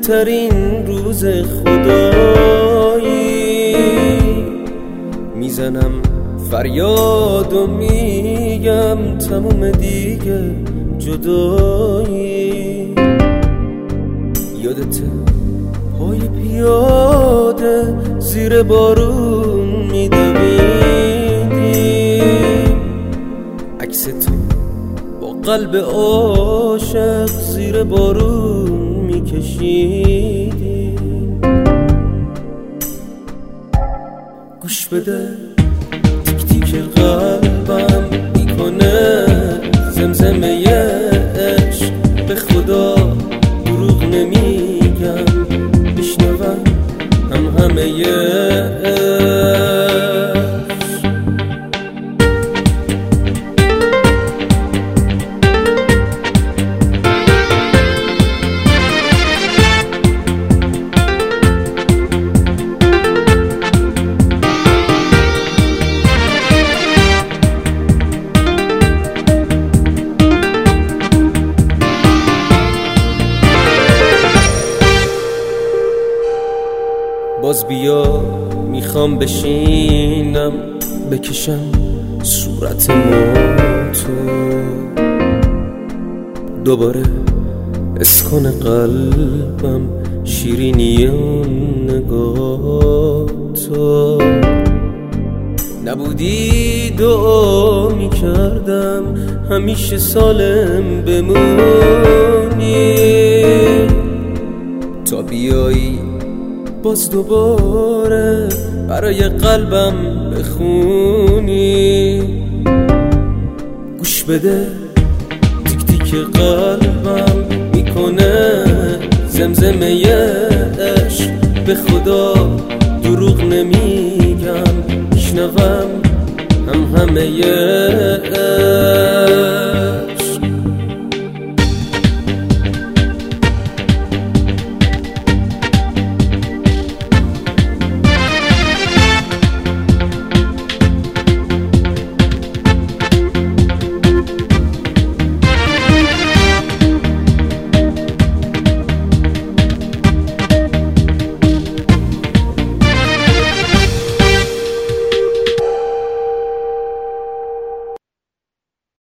بهترین روز خدایی، میزنم فریاد و میگم تموم دیگه جدایی. یادته پای پیاده زیر بارون میدویدیم، عکس تو با قلب عاشق زیر بارون میکشیدیم. گوش بده تیک تیک قلبم میکنه زمزمه عشق، به خدا دروغ نمیگم، میشنوم همه باز بیا میخوام بشینم بکشم صورت ما تو، دوباره اسکن قلبم شیرینی اون نگاه تو. نبودی دعا میکردم همیشه سالم بمونی، تا بیایی باز دوباره برای قلبم بخونی. گوش بده تیک تیک قلبم میکنه زمزمه عشق، به خدا دروغ نمیگم، میشنوم همه